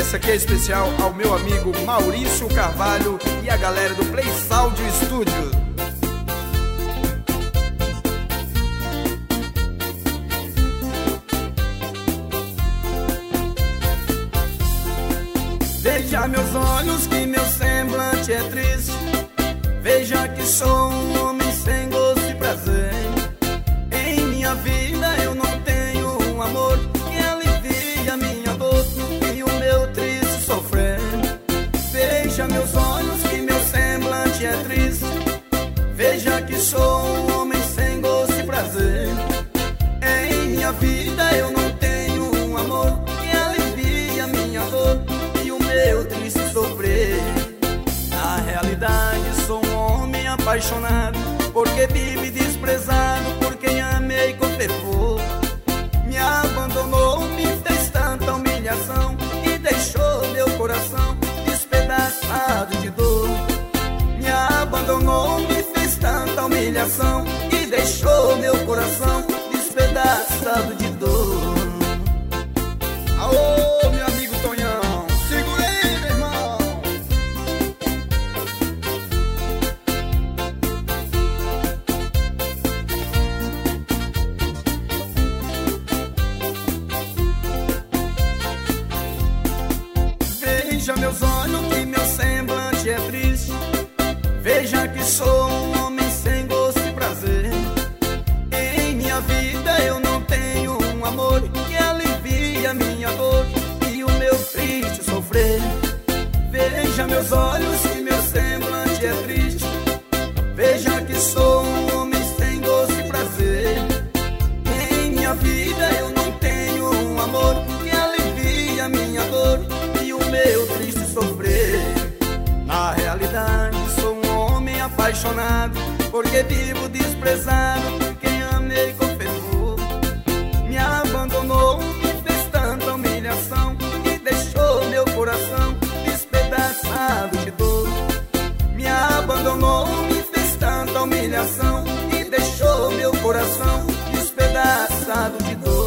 Essa aqui é especial ao meu amigo Maurício Carvalho e a galera do Play Sound Studio. Veja meus olhos que meu semblante é triste. Veja que sou um homem sem gosto e prazer. Em minha vida eu não tenho um amor que alivie a minha dor e o meu triste sofrer. Veja meus olhos que meu semblante é triste. Veja que sou um homem sem gosto e prazer. Em minha vida eu não tenho um amor que alivie a minha dor e o meu triste sofrer. Na realidade sou um homem apaixonado, porque vive desprezado por quem amei com fervor. Me abandonou, me fez tanta humilhação e deixou meu coração despedaçado de dor. Me abandonou, me fez tanta humilhação e deixou meu coração despedaçado de dor. Alô, meu amigo Tonhão, segura aí, meu irmão. Veja meus olhos que meu semblante é triste. Veja que sou um homem sem gosto e prazer. Em minha vida eu não tenho um amor que alivie a minha dor e o meu triste sofrer. Veja meus olhos que meu semblante é triste. Veja que sou um homem sem gosto e prazer. Em minha vida eu não tenho um amor que alivie a minha dor e o meu triste sofrer. Na realidade sou um homem apaixonado, porque vivo desprezado por quem amei com fervor. Me abandonou, me fez tanta humilhação e deixou meu coração despedaçado de dor. Me abandonou, me fez tanta humilhação e deixou meu coração despedaçado de dor.